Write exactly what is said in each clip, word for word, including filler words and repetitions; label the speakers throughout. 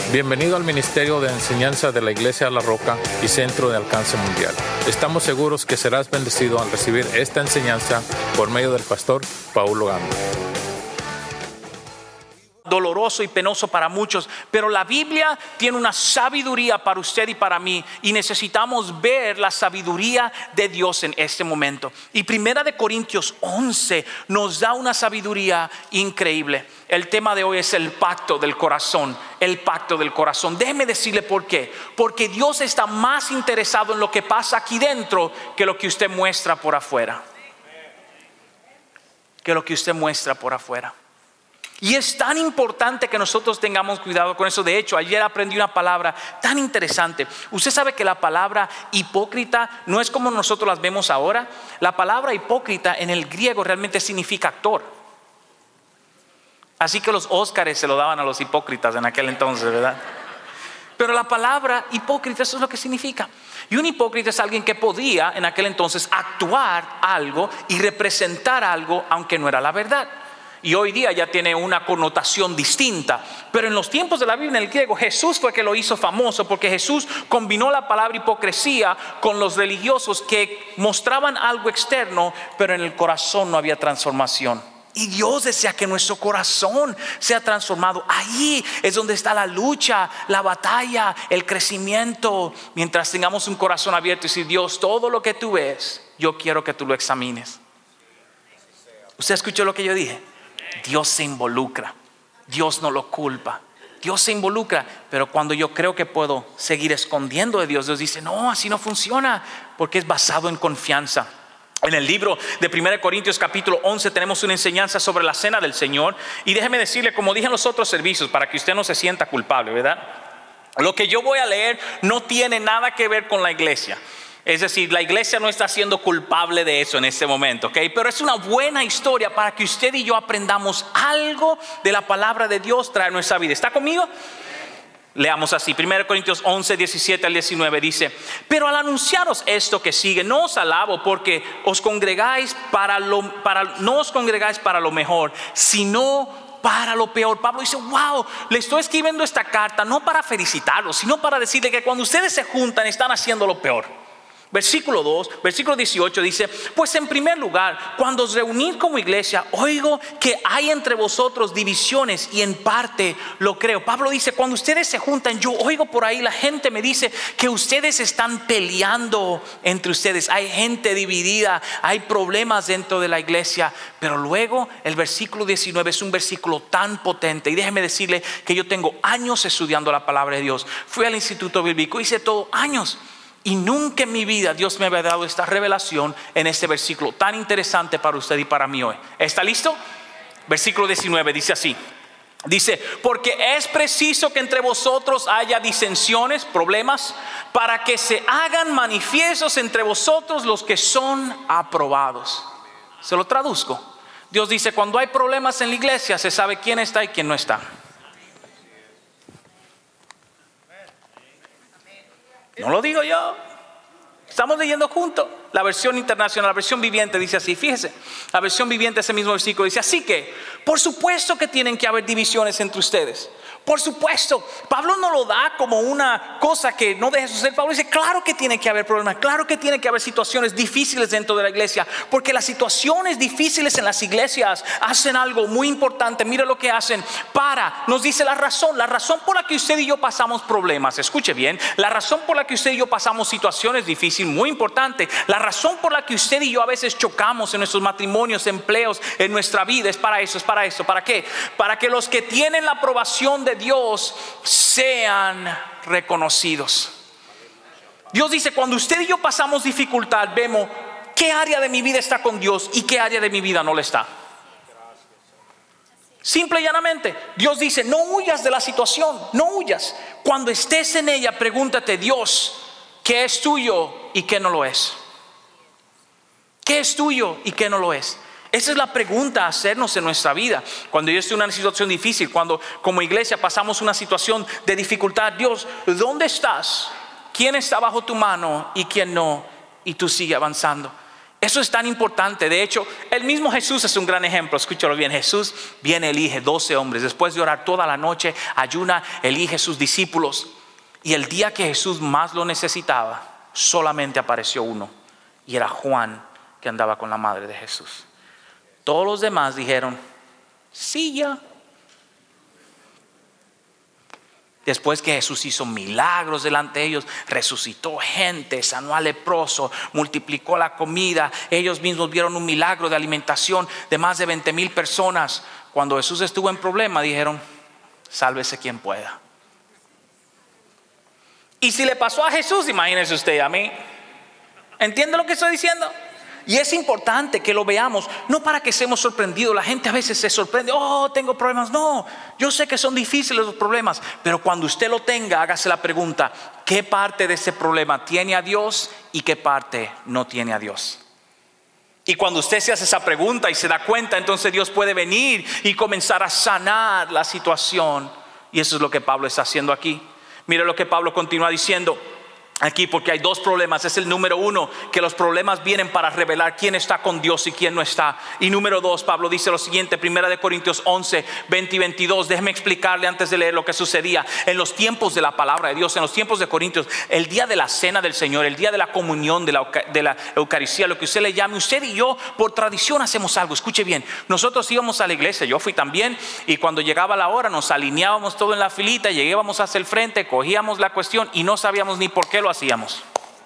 Speaker 1: Bienvenido al Ministerio de Enseñanza de la Iglesia La Roca y Centro de Alcance Mundial. Estamos seguros que serás bendecido al recibir esta enseñanza por medio del pastor Paulo Gamba.
Speaker 2: Doloroso y penoso para muchos, pero la Biblia tiene una sabiduría para usted y para mí, y necesitamos ver la sabiduría de Dios en este momento. Y Primera de Corintios once nos da una sabiduría increíble. El tema de hoy es el pacto del corazón, el pacto del corazón. Déjeme decirle por qué. Porque Dios está más interesado en lo que pasa aquí dentro que lo que usted muestra por afuera. Que lo que usted muestra por afuera. Y es tan importante que nosotros tengamos cuidado con eso. De hecho, ayer aprendí una palabra tan interesante. Usted sabe que la palabra hipócrita no es como nosotros las vemos ahora. La palabra hipócrita en el griego realmente significa actor. Así que los Óscares se lo daban a los hipócritas en aquel entonces, ¿verdad? Pero la palabra hipócrita, eso es lo que significa. Y un hipócrita es alguien que podía en aquel entonces actuar algo y representar algo aunque no era la verdad. Y hoy día ya tiene una connotación distinta. Pero en los tiempos de la Biblia, en el griego, Jesús fue que lo hizo famoso, porque Jesús combinó la palabra hipocresía con los religiosos que mostraban algo externo, pero en el corazón no había transformación. Y Dios desea que nuestro corazón sea transformado. Ahí es donde está la lucha, la batalla, el crecimiento. Mientras tengamos un corazón abierto y decir: Dios, todo lo que tú ves, yo quiero que tú lo examines. ¿Usted escuchó lo que yo dije? Dios se involucra, Dios no lo culpa, Dios se involucra. Pero cuando yo creo que puedo seguir escondiendo de Dios, Dios dice: no, así no funciona, porque es basado en confianza. En el libro de Primera de Corintios capítulo once tenemos una enseñanza sobre la cena del Señor. Y déjeme decirle, como dije en los otros servicios, para que usted no se sienta culpable, ¿verdad? Lo que yo voy a leer no tiene nada que ver con la iglesia. Es decir, la iglesia no está siendo culpable de eso en este momento, ¿ok? Pero es una buena historia para que usted y yo aprendamos algo de la palabra de Dios trae a nuestra vida. ¿Está conmigo? Leamos así, Primera de Corintios once, diecisiete al diecinueve dice: pero al anunciaros esto que sigue, no os alabo porque os congregáis para lo, para, no os congregáis para lo mejor, sino para lo peor. Pablo dice: wow, le estoy escribiendo esta carta no para felicitarlos, sino para decirle que cuando ustedes se juntan están haciendo lo peor. Versículo dos, versículo dieciocho dice: pues en primer lugar, cuando os reunís como iglesia, oigo que hay entre vosotros divisiones, y en parte lo creo. Pablo dice: cuando ustedes se juntan, yo oigo por ahí, la gente me dice que ustedes están peleando entre ustedes. Hay gente dividida, hay problemas dentro de la iglesia. Pero luego el versículo diecinueve es un versículo tan potente. Y déjeme decirle que yo tengo años estudiando la palabra de Dios. Fui al Instituto Bíblico, hice todo, años. Y nunca en mi vida Dios me había dado esta revelación en este versículo tan interesante para usted y para mí hoy. ¿Está listo? Versículo diecinueve dice así. Dice: porque es preciso que entre vosotros haya disensiones, problemas, para que se hagan manifiestos entre vosotros los que son aprobados. Se lo traduzco. Dios dice: cuando hay problemas en la iglesia, se sabe quién está y quién no está. No lo digo yo, estamos leyendo juntos. La versión internacional, la versión viviente dice así. Fíjese, la versión viviente, ese mismo versículo dice: así que por supuesto que tienen que haber divisiones entre ustedes. Por supuesto. Pablo no lo da como una cosa que no deje suceder. Pablo dice: claro que tiene que haber problemas, claro que tiene que haber situaciones difíciles dentro de la iglesia, porque las situaciones difíciles en las iglesias hacen algo muy importante. Mira lo que hacen para, nos dice la razón, la razón por la que usted y yo pasamos problemas. Escuche bien, la razón por la que usted y yo pasamos situaciones difíciles, muy importante. La razón por la que usted y yo a veces chocamos en nuestros matrimonios, empleos, en nuestra vida, es para eso, es para eso. ¿Para qué? Para que los que tienen la aprobación de Dios sean reconocidos. Dios dice: cuando usted y yo pasamos dificultad, vemos qué área de mi vida está con Dios y qué área de mi vida no le está. Simple y llanamente, Dios dice: no huyas de la situación, no huyas. Cuando estés en ella, pregúntate: Dios, ¿qué es tuyo y qué no lo es? ¿Qué es tuyo y qué no lo es? Esa es la pregunta a hacernos en nuestra vida. Cuando yo estoy en una situación difícil, cuando como iglesia pasamos una situación de dificultad, Dios, ¿dónde estás? ¿Quién está bajo tu mano y quién no? Y tú sigues avanzando. Eso es tan importante. De hecho, el mismo Jesús es un gran ejemplo. Escúchalo bien. Jesús viene, elige doce hombres. Después de orar toda la noche, ayuna, elige sus discípulos. Y el día que Jesús más lo necesitaba, solamente apareció uno. Y era Juan, que andaba con la madre de Jesús. Todos los demás dijeron, sí, ya. Después que Jesús hizo milagros delante de ellos, resucitó gente, sanó al leproso, multiplicó la comida. Ellos mismos vieron un milagro de alimentación de más de veinte mil personas. Cuando Jesús estuvo en problema, dijeron, sálvese quien pueda. Y si le pasó a Jesús, imagínese usted a mí. ¿Entiende lo que estoy diciendo? Y es importante que lo veamos, no para que seamos sorprendidos. La gente a veces se sorprende, oh, tengo problemas. No, yo sé que son difíciles los problemas, pero cuando usted lo tenga, hágase la pregunta, ¿qué parte de ese problema tiene a Dios y qué parte no tiene a Dios? Y cuando usted se hace esa pregunta y se da cuenta, entonces Dios puede venir y comenzar a sanar la situación. Y eso es lo que Pablo está haciendo aquí. Mire lo que Pablo continúa diciendo aquí, porque hay dos problemas. Es el número uno, que los problemas vienen para revelar quién está con Dios y quién no está. Y número dos, Pablo dice lo siguiente, primera de Corintios once, veinte y veintidós. Déjeme explicarle antes de leer lo que sucedía. En los tiempos de la palabra de Dios, en los tiempos de Corintios, el día de la cena del Señor, el día de la comunión, de la, de la Eucaristía, lo que usted le llame, usted y yo por tradición hacemos algo. Escuche bien, nosotros íbamos a la iglesia, yo fui también, y cuando llegaba la hora nos alineábamos todo en la filita, llegábamos hacia el frente, cogíamos la cuestión y no sabíamos ni por qué lo hacíamos.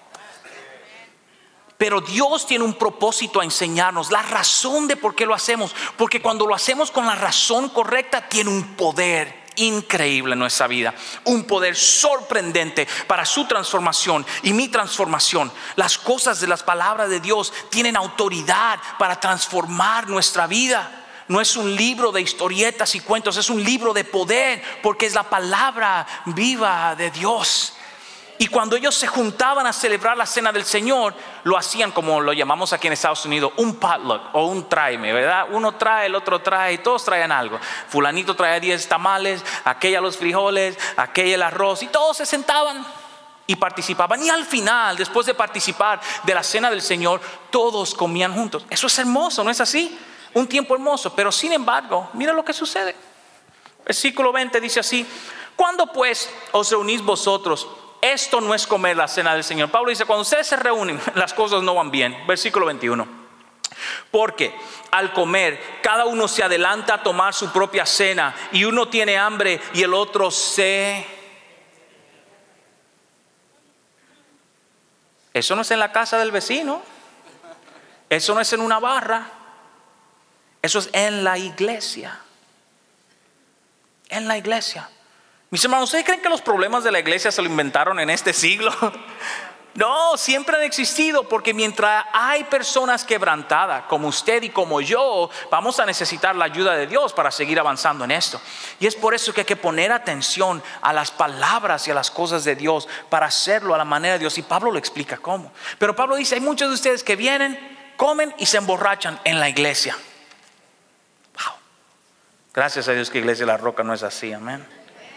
Speaker 2: Pero Dios tiene un propósito a enseñarnos, la razón de por qué lo hacemos, porque cuando lo hacemos con la razón correcta, tiene un poder increíble en nuestra vida, un poder sorprendente para su transformación y mi transformación. Las cosas de las palabras de Dios tienen autoridad para transformar nuestra vida. No es un libro de historietas y cuentos, es un libro de poder, porque es la palabra viva de Dios. Y cuando ellos se juntaban a celebrar la cena del Señor, lo hacían como lo llamamos aquí en Estados Unidos, un potluck o un tráeme, ¿verdad? Uno trae, el otro trae, y todos traían algo. Fulanito traía diez tamales, aquella los frijoles, aquella el arroz, y todos se sentaban y participaban. Y al final, después de participar de la cena del Señor, todos comían juntos. Eso es hermoso, ¿no es así? Un tiempo hermoso. Pero sin embargo, mira lo que sucede. Versículo veinte dice así: ¿cuándo pues os reunís vosotros? Esto no es comer la cena del Señor. Pablo dice, cuando ustedes se reúnen, las cosas no van bien. Versículo veintiuno. Porque al comer, cada uno se adelanta a tomar su propia cena, y uno tiene hambre y el otro se... Eso no es en la casa del vecino. Eso no es en una barra. Eso es en la iglesia. En la iglesia. Mis hermanos, ¿ustedes creen que los problemas de la iglesia se lo inventaron en este siglo? No, siempre han existido, porque mientras hay personas quebrantadas como usted y como yo, vamos a necesitar la ayuda de Dios para seguir avanzando en esto. Y es por eso que hay que poner atención a las palabras y a las cosas de Dios para hacerlo a la manera de Dios. Y Pablo lo explica cómo. Pero Pablo dice, hay muchos de ustedes que vienen, comen y se emborrachan en la iglesia. Wow. Gracias a Dios que Iglesia de la Roca no es así, amén.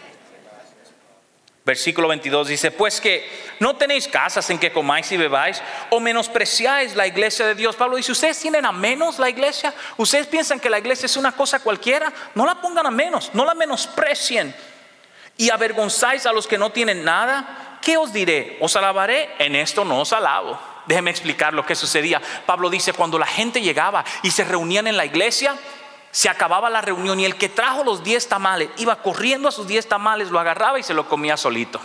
Speaker 2: Versículo veintidós dice, pues que no tenéis casas en que comáis y bebáis, o menospreciáis la iglesia de Dios. Pablo dice, ¿ustedes tienen a menos la iglesia? ¿Ustedes piensan que la iglesia es una cosa cualquiera? No la pongan a menos, no la menosprecien. Y avergonzáis a los que no tienen nada. ¿Qué os diré? ¿Os alabaré? En esto no os alabo. Déjenme explicar lo que sucedía. Pablo dice, cuando la gente llegaba y se reunían en la iglesia, se acababa la reunión y el que trajo los diez tamales iba corriendo a sus diez tamales, lo agarraba y se lo comía solito.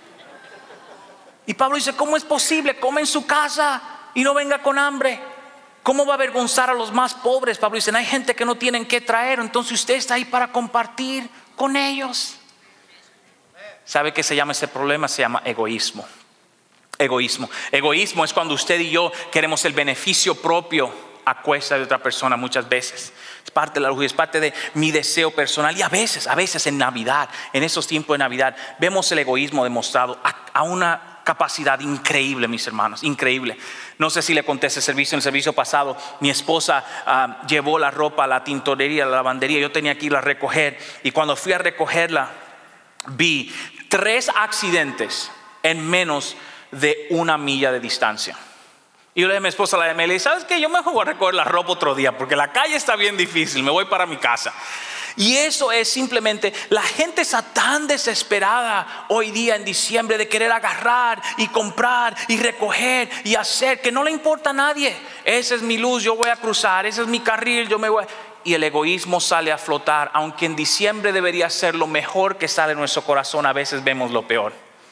Speaker 2: Y Pablo dice, ¿cómo es posible? Come en su casa y no venga con hambre. ¿Cómo va a avergonzar a los más pobres? Pablo dice, hay gente que no tienen que traer, entonces usted está ahí para compartir con ellos. ¿Sabe qué se llama ese problema? Se llama egoísmo. Egoísmo. Egoísmo es cuando usted y yo queremos el beneficio propio a cuesta de otra persona muchas veces. Es parte de la lujuria, es parte de mi deseo personal. Y a veces, a veces en Navidad, en esos tiempos de Navidad, vemos el egoísmo demostrado a, a una capacidad increíble, mis hermanos, increíble. No sé si le conté ese servicio, en el servicio pasado, mi esposa uh, llevó la ropa a la tintorería, a la lavandería. Yo tenía que ir a recoger, y cuando fui a recogerla, vi tres accidentes en menos de una milla de distancia. Y yo le dije a mi esposa, la llamé, le dije, ¿sabes qué? Yo me voy a recoger la ropa otro día porque la calle está bien difícil, me voy para mi casa. Y eso es simplemente, la gente está tan desesperada hoy día en diciembre de querer agarrar y comprar y recoger y hacer, que no le importa a nadie. Esa es mi luz, yo voy a cruzar, ese es mi carril, yo me voy. Y el egoísmo sale a flotar, aunque en diciembre debería ser lo mejor que sale en nuestro corazón, a veces vemos lo peor.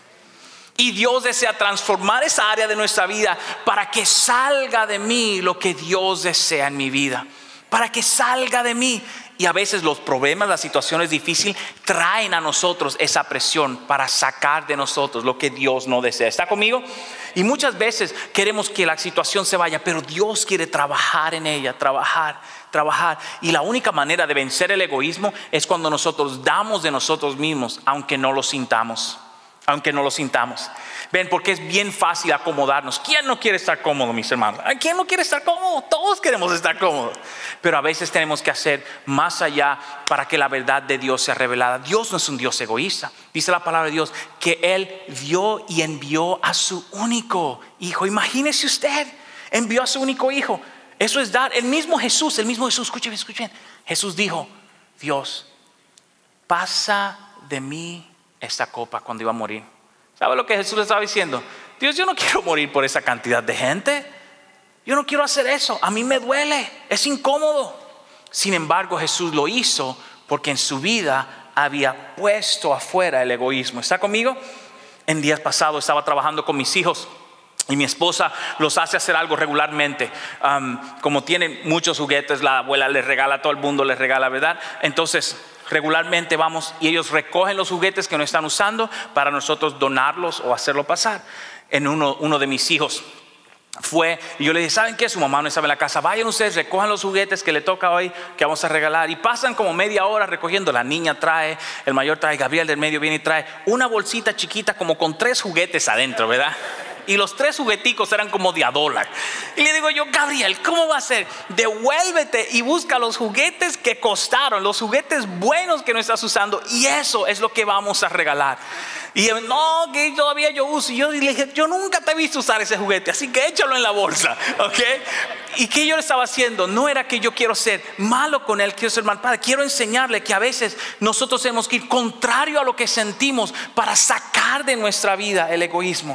Speaker 2: Y Dios desea transformar esa área de nuestra vida para que salga de mí lo que Dios desea en mi vida. Para que salga de mí. Y a veces los problemas, las situaciones difíciles traen a nosotros esa presión para sacar de nosotros lo que Dios no desea. ¿Está conmigo? Y muchas veces queremos que la situación se vaya, pero Dios quiere trabajar en ella, trabajar, trabajar. Y la única manera de vencer el egoísmo es cuando nosotros damos de nosotros mismos, aunque no lo sintamos. Aunque no lo sintamos. Ven, porque es bien fácil acomodarnos. ¿Quién no quiere estar cómodo, mis hermanos? ¿Quién no quiere estar cómodo? Todos queremos estar cómodos. Pero a veces tenemos que hacer más allá para que la verdad de Dios sea revelada. Dios no es un Dios egoísta. Dice la palabra de Dios que Él dio y envió a su único hijo. Imagínese usted, envió a su único hijo. Eso es dar. El mismo Jesús, el mismo Jesús, escuchen, escuchen. Jesús dijo, Dios, pasa de mí esta copa cuando iba a morir. ¿Sabe lo que Jesús le estaba diciendo? Dios, yo no quiero morir por esa cantidad de gente. Yo no quiero hacer eso. A mí me duele, es incómodo. Sin embargo, Jesús lo hizo porque en su vida había puesto afuera el egoísmo. ¿Está conmigo? En días pasados estaba trabajando con mis hijos y mi esposa los hace hacer algo regularmente. Um, como tienen muchos juguetes, la abuela les regala, a todo el mundo les regala, ¿verdad? Entonces regularmente vamos y ellos recogen los juguetes que no están usando para nosotros donarlos o hacerlo pasar. En uno, uno de mis hijos fue y yo le dije, ¿saben qué? Su mamá no estaba en la casa, vayan ustedes, recojan los juguetes que le toca hoy, que vamos a regalar. Y pasan como media hora recogiendo. La niña trae, el mayor trae, Gabriel del medio viene y trae una bolsita chiquita como con tres juguetes adentro, ¿verdad? Y los tres jugueticos eran como de a dólar. Y le digo yo, Gabriel, ¿cómo va a ser? Devuélvete y busca los juguetes que costaron, los juguetes buenos que no estás usando, y eso es lo que vamos a regalar. Y él, no, que todavía yo uso. Y yo le dije, yo nunca te he visto usar ese juguete, así que échalo en la bolsa, ¿ok? ¿Y qué yo le estaba haciendo? No era que yo quiero ser malo con él, quiero ser mal padre. Quiero enseñarle que a veces nosotros tenemos que ir contrario a lo que sentimos para sacar de nuestra vida el egoísmo.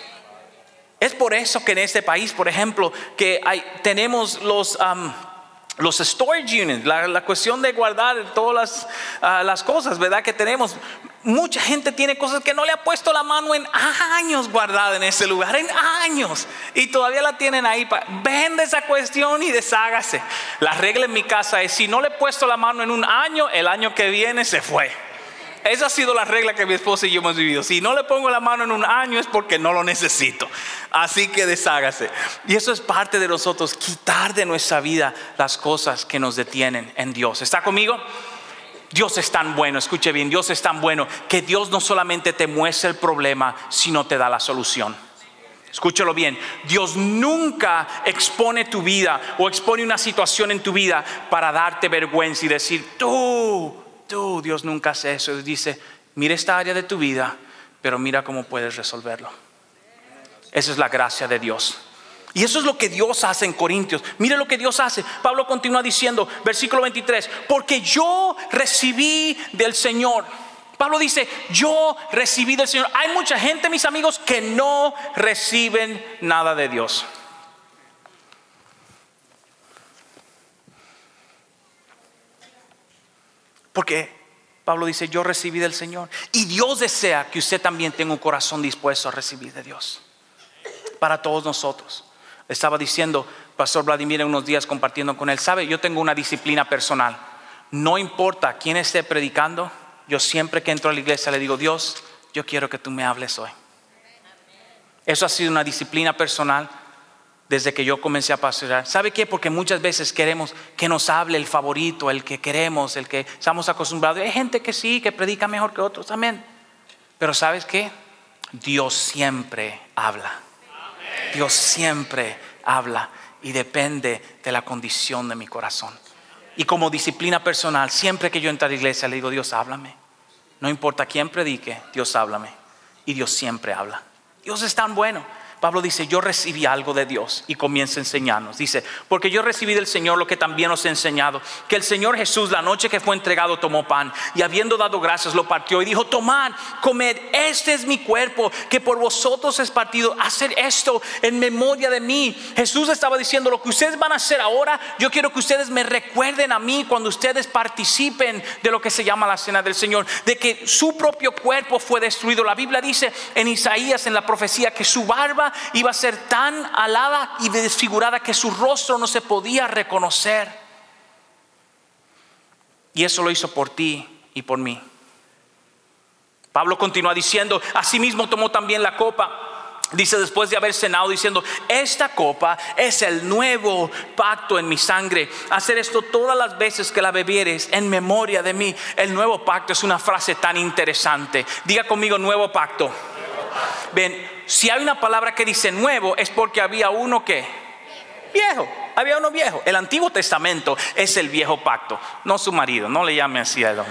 Speaker 2: Es por eso que en este país, por ejemplo, que hay, tenemos los, um, los storage units, la, la cuestión de guardar todas las, uh, las cosas, ¿verdad? Que tenemos. Mucha gente tiene cosas que no le ha puesto la mano en años guardada en ese lugar, en años. Y todavía la tienen ahí. Vende esa cuestión y deshágase. La regla en mi casa es, si no le he puesto la mano en un año, el año que viene se fue. Esa ha sido la regla que mi esposa y yo hemos vivido. Si no le pongo la mano en un año es porque no lo necesito. Así que deshágase. Y eso es parte de nosotros, quitar de nuestra vida las cosas que nos detienen en Dios. ¿Está conmigo? Dios es tan bueno, escuche bien, Dios es tan bueno que Dios no solamente te muestra el problema, sino te da la solución. Escúchalo bien, Dios nunca expone tu vida o expone una situación en tu vida para darte vergüenza y decir, tú... Tú, Dios nunca hace eso. Dice, mira esta área de tu vida, pero mira cómo puedes resolverlo. Esa es la gracia de Dios. Y eso es lo que Dios hace en Corintios. Mire lo que Dios hace. Pablo continúa diciendo, versículo veintitrés, porque yo recibí del Señor. Pablo dice, yo recibí del Señor. Hay mucha gente, mis amigos, que no reciben nada de Dios. Porque Pablo dice, yo recibí del Señor. Y Dios desea que usted también tenga un corazón dispuesto a recibir de Dios. Para todos nosotros. Estaba diciendo Pastor Vladimir en unos días compartiendo con él, sabe, yo tengo una disciplina personal. No importa quién esté predicando, yo siempre que entro a la iglesia le digo, Dios, yo quiero que tú me hables hoy. Eso ha sido una disciplina personal desde que yo comencé a pastorear. ¿Sabe qué? Porque muchas veces queremos que nos hable el favorito, el que queremos, el que estamos acostumbrados. Hay gente que sí, que predica mejor que otros, amén. Pero ¿sabes qué? Dios siempre habla. Dios siempre habla y depende de la condición de mi corazón. Y como disciplina personal, siempre que yo entro a la iglesia le digo, Dios, háblame. No importa quién predique, Dios háblame. Y Dios siempre habla. Dios es tan bueno. Pablo dice, yo recibí algo de Dios, y comienza a enseñarnos. Dice, porque yo recibí del Señor lo que también os he enseñado, que el Señor Jesús, la noche que fue entregado, tomó pan, y habiendo dado gracias lo partió y dijo, tomad, comed, este es mi cuerpo que por vosotros es partido, hacer esto en memoria de mí. Jesús estaba diciendo, lo que ustedes van a hacer ahora, yo quiero que ustedes me recuerden a mí cuando ustedes participen de lo que se llama la cena del Señor, de que su propio cuerpo fue destruido. La Biblia dice en Isaías, en la profecía, que su barba iba a ser tan alada y desfigurada que su rostro no se podía reconocer. Y eso lo hizo por ti y por mí. Pablo continúa diciendo, asimismo tomó también la copa. Dice, después de haber cenado, diciendo, esta copa es el nuevo pacto en mi sangre. Hacer esto todas las veces que la bebieres en memoria de mí. El nuevo pacto es una frase tan interesante. Diga conmigo, nuevo pacto. Ven, si hay una palabra que dice nuevo, es porque había uno que viejo, había uno viejo. El Antiguo Testamento es el viejo pacto, no su marido, no le llame así a él.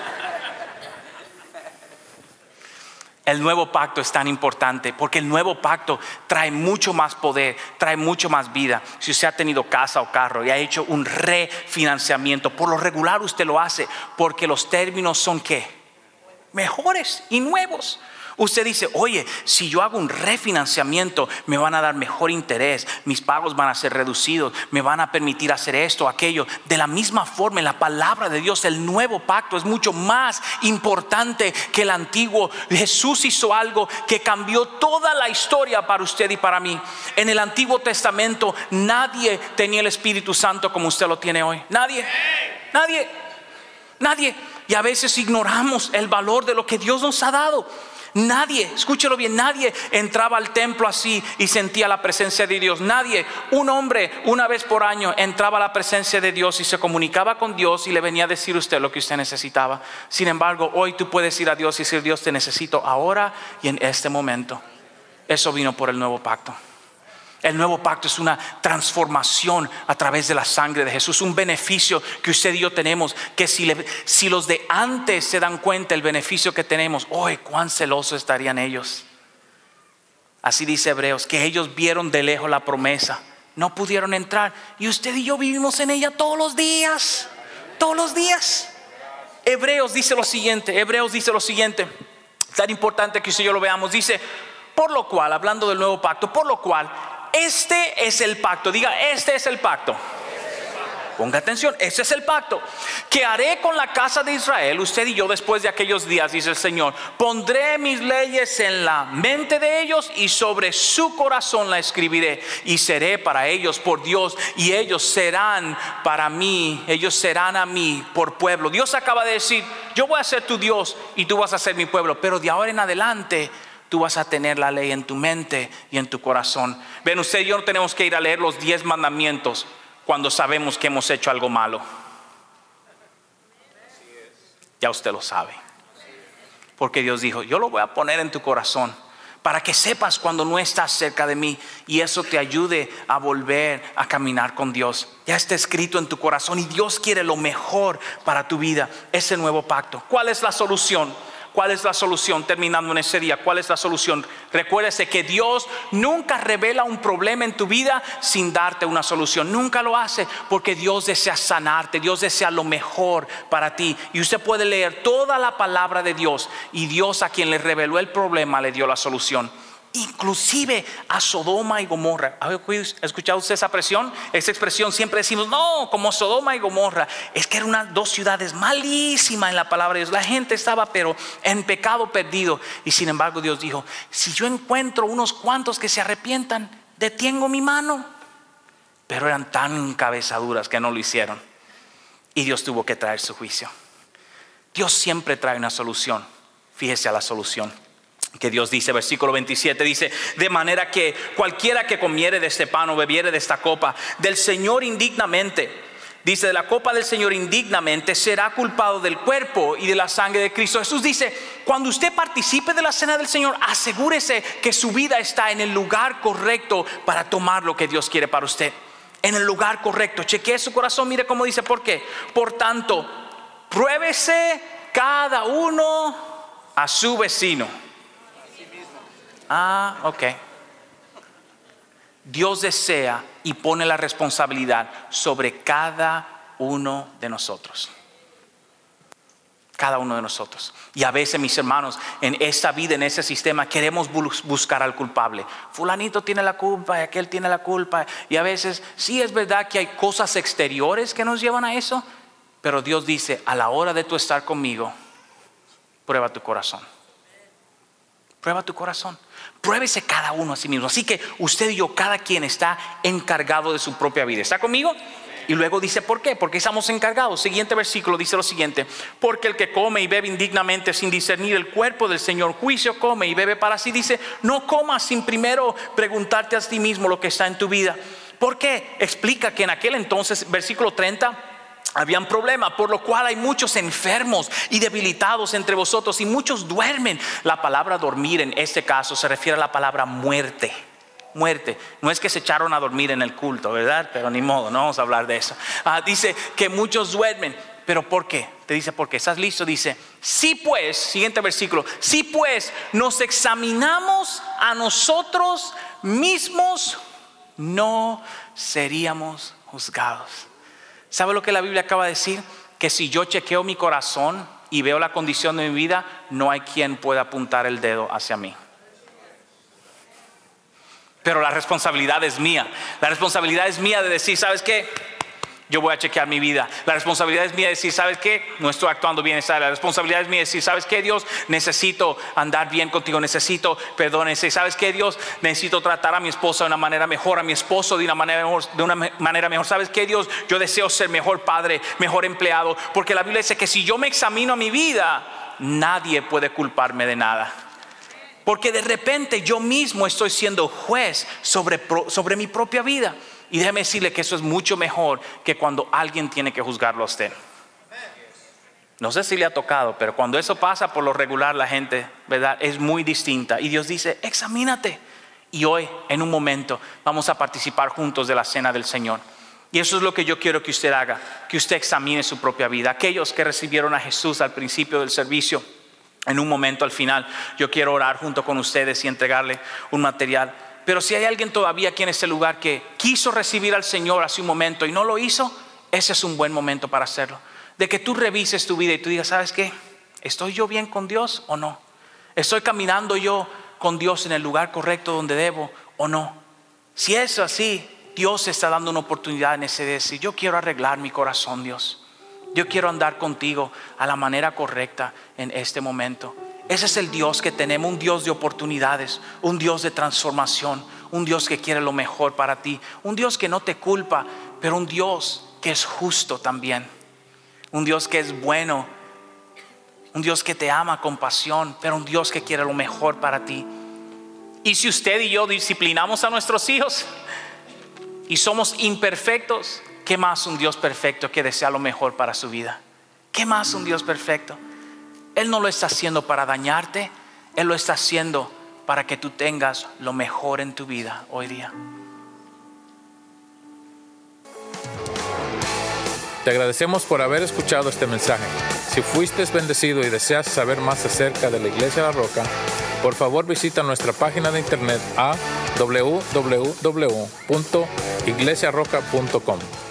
Speaker 2: El nuevo pacto es tan importante porque el nuevo pacto trae mucho más poder, trae mucho más vida. Si usted ha tenido casa o carro y ha hecho un refinanciamiento, por lo regular usted lo hace porque los términos son ¿qué? Mejores y nuevos. Usted dice, oye, si yo hago un refinanciamiento, me van a dar mejor interés, mis pagos van a ser reducidos, me van a permitir hacer esto, aquello. De la misma forma, en la palabra de Dios, el nuevo pacto es mucho más importante que el antiguo. Jesús hizo algo que cambió toda la historia para usted y para mí. En el Antiguo Testamento nadie tenía el Espíritu Santo como usted lo tiene hoy. Nadie, nadie, nadie. Y a veces ignoramos el valor de lo que Dios nos ha dado. Nadie, escúchelo bien, nadie entraba al templo así y sentía la presencia de Dios. Nadie, un hombre una vez por año entraba a la presencia de Dios y se comunicaba con Dios y le venía a decir a usted lo que usted necesitaba. Sin embargo, hoy tú puedes ir a Dios y decir, Dios, te necesito ahora y en este momento. Eso vino por el nuevo pacto. El nuevo pacto es una transformación a través de la sangre de Jesús, un beneficio que usted y yo tenemos, que si, le, si los de antes se dan cuenta el beneficio que tenemos, ¡oh, cuán celosos estarían ellos! Así dice Hebreos, que ellos vieron de lejos la promesa, no pudieron entrar, y usted y yo vivimos en ella todos los días, todos los días. Hebreos dice lo siguiente, Hebreos dice lo siguiente, tan importante que usted y yo lo veamos, dice, por lo cual, hablando del nuevo pacto, por lo cual, este es el pacto. Diga, este es el pacto. Ponga atención, este es el pacto que haré con la casa de Israel, usted y yo, después de aquellos días, dice el Señor. Pondré mis leyes en la mente de ellos y sobre su corazón la escribiré. Y seré para ellos por Dios y ellos serán para mí, ellos serán a mí por pueblo. Dios acaba de decir, yo voy a ser tu Dios y tú vas a ser mi pueblo. Pero de ahora en adelante tú vas a tener la ley en tu mente y en tu corazón. Ven, usted y yo no tenemos que ir a leer los diez mandamientos cuando sabemos que hemos hecho algo malo. Ya usted lo sabe. Porque Dios dijo, yo lo voy a poner en tu corazón para que sepas cuando no estás cerca de mí y eso te ayude a volver a caminar con Dios. Ya está escrito en tu corazón y Dios quiere lo mejor para tu vida, ese nuevo pacto. ¿Cuál es la solución? ¿Cuál es la solución? Terminando en ese día, ¿cuál es la solución? Recuérdese que Dios nunca revela un problema en tu vida sin darte una solución. Nunca lo hace porque Dios desea sanarte. Dios desea lo mejor para ti. Y usted puede leer toda la palabra de Dios y Dios, a quien le reveló el problema, le dio la solución. Inclusive a Sodoma y Gomorra. ¿Ha escuchado usted esa expresión? Esa expresión siempre decimos, no, como Sodoma y Gomorra. Es que eran unas dos ciudades malísimas en la palabra de Dios. La gente estaba pero en pecado perdido. Y sin embargo Dios dijo, si yo encuentro unos cuantos que se arrepientan, detengo mi mano. Pero eran tan cabezaduras que no lo hicieron. Y Dios tuvo que traer su juicio. Dios siempre trae una solución. Fíjese a la solución que Dios dice, versículo veintisiete dice, de manera que cualquiera que comiere de este pan o bebiere de esta copa del Señor indignamente, dice, de la copa del Señor indignamente, será culpado del cuerpo y de la sangre de Cristo. Jesús dice, cuando usted participe de la cena del Señor, asegúrese que su vida está en el lugar correcto para tomar lo que Dios quiere para usted. En el lugar correcto, chequee su corazón, mire cómo dice, ¿por qué? Por tanto, pruébese cada uno a su vecino. Ah, ok. Dios desea y pone la responsabilidad sobre cada uno de nosotros. Cada uno de nosotros. Y a veces, mis hermanos, en esta vida, en ese sistema, queremos buscar al culpable. Fulanito tiene la culpa y aquel tiene la culpa. Y a veces sí es verdad que hay cosas exteriores que nos llevan a eso, pero Dios dice, a la hora de tú estar conmigo, prueba tu corazón. Prueba tu corazón. Pruébese cada uno a sí mismo. Así que usted y yo, cada quien está encargado de su propia vida. ¿Está conmigo? Y luego dice, ¿por qué? Porque estamos encargados. Siguiente versículo dice lo siguiente: porque el que come y bebe indignamente sin discernir el cuerpo del Señor, juicio come y bebe para sí. Dice, no comas sin primero preguntarte a ti mismo lo que está en tu vida. ¿Por qué? Explica que en aquel entonces, versículo treinta, habían problema, por lo cual hay muchos enfermos y debilitados entre vosotros, y muchos duermen. La palabra dormir en este caso se refiere a la palabra muerte. Muerte, no es que se echaron a dormir en el culto, ¿verdad? Pero ni modo, no vamos a hablar de eso. Ah, dice que muchos duermen, pero ¿por qué? Te dice ¿por qué? ¿Estás listo? Dice, si pues, siguiente versículo, si pues nos examinamos a nosotros mismos, no seríamos juzgados. ¿Sabe lo que la Biblia acaba de decir? Que si yo chequeo mi corazón y veo la condición de mi vida, no hay quien pueda apuntar el dedo hacia mí. Pero la responsabilidad es mía. La responsabilidad es mía de decir, ¿sabes qué? Yo voy a chequear mi vida. La responsabilidad es mía de decir, ¿sabes qué? No estoy actuando bien. La responsabilidad es mía de decir, ¿sabes qué, Dios? Necesito andar bien contigo. Necesito perdón. ¿Sabes qué, Dios? Necesito tratar a mi esposa de una manera mejor, a mi esposo de una manera mejor, de una manera mejor. ¿Sabes qué, Dios? Yo deseo ser mejor padre, mejor empleado. Porque la Biblia dice que si yo me examino a mi vida, nadie puede culparme de nada. Porque de repente yo mismo estoy siendo juez sobre, sobre mi propia vida. Y déjeme decirle que eso es mucho mejor que cuando alguien tiene que juzgarlo a usted. No sé si le ha tocado, pero cuando eso pasa, por lo regular la gente, ¿verdad?, es muy distinta. Y Dios dice, examínate. Y hoy, en un momento, vamos a participar juntos de la cena del Señor. Y eso es lo que yo quiero que usted haga, que usted examine su propia vida. Aquellos que recibieron a Jesús al principio del servicio, en un momento al final, yo quiero orar junto con ustedes y entregarle un material. Pero si hay alguien todavía aquí en este lugar que quiso recibir al Señor hace un momento y no lo hizo, ese es un buen momento para hacerlo. De que tú revises tu vida y tú digas, ¿sabes qué? ¿Estoy yo bien con Dios o no? ¿Estoy caminando yo con Dios en el lugar correcto donde debo o no? Si es así, Dios está dando una oportunidad en ese de decir, yo quiero arreglar mi corazón, Dios. Yo quiero andar contigo a la manera correcta en este momento. Ese es el Dios que tenemos, un Dios de oportunidades, un Dios de transformación, un Dios que quiere lo mejor para ti, un Dios que no te culpa, pero un Dios que es justo también, un Dios que es bueno, un Dios que te ama con pasión, pero un Dios que quiere lo mejor para ti. Y si usted y yo disciplinamos a nuestros hijos y somos imperfectos, ¿qué más un Dios perfecto que desea lo mejor para su vida? ¿Qué más un Dios perfecto? Él no lo está haciendo para dañarte, Él lo está haciendo para que tú tengas lo mejor en tu vida hoy día.
Speaker 1: Te agradecemos por haber escuchado este mensaje. Si fuiste bendecido y deseas saber más acerca de la Iglesia La Roca, por favor visita nuestra página de internet a doble u doble u doble u punto iglesia roca punto com.